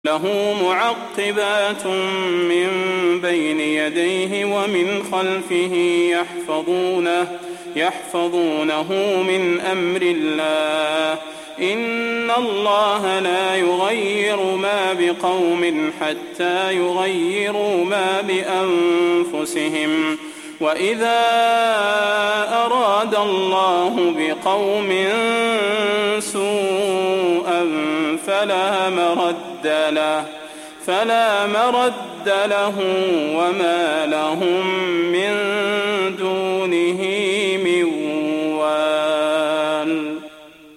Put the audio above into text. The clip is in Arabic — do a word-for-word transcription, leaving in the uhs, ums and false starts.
له معقبات من بين يديه ومن خلفه يحفظونه, يحفظونه من أمر الله إن الله لا يغير ما بقوم حتى يغيروا ما بأنفسهم وإذا أراد الله بقوم سوءا فلا مرد له فلا مرد له وما لهم من دونه